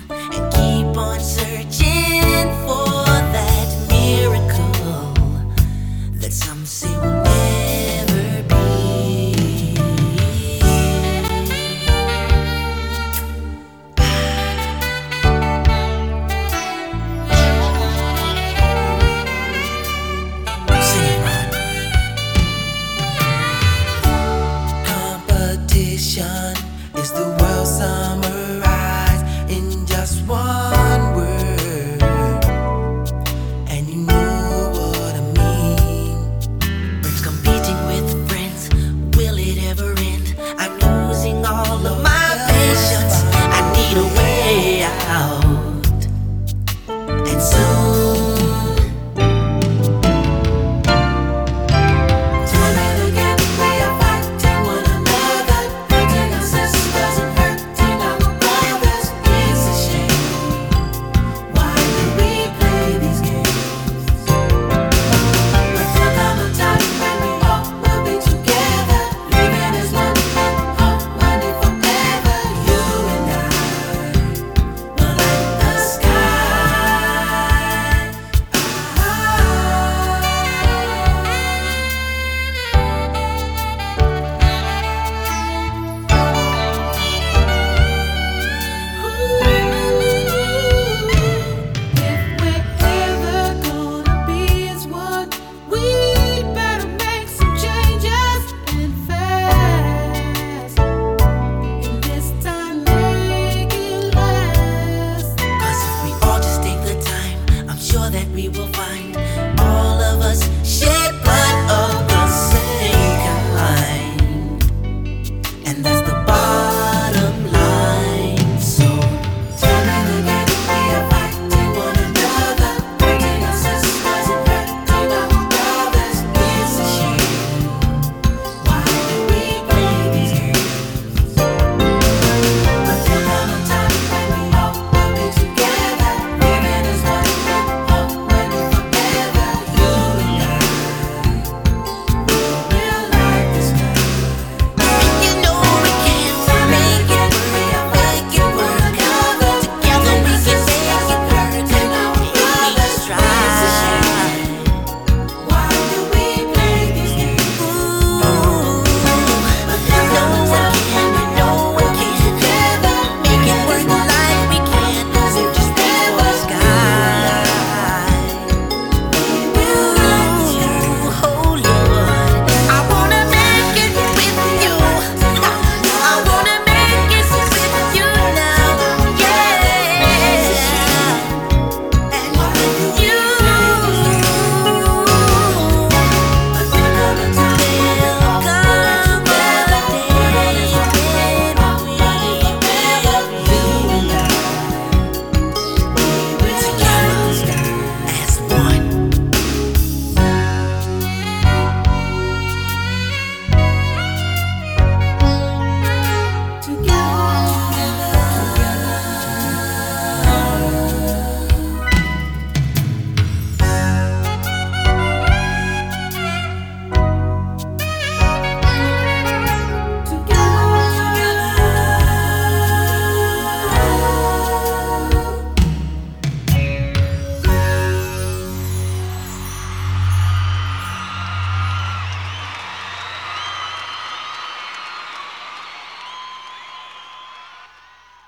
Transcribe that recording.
and keep on searching for that miracle that some say will never be. Sing it, Ron. Competition is the world summarized in just one word, and you know what I mean. Friends competing with friends, will it ever end? I'm losing all of my patience. I need a way out.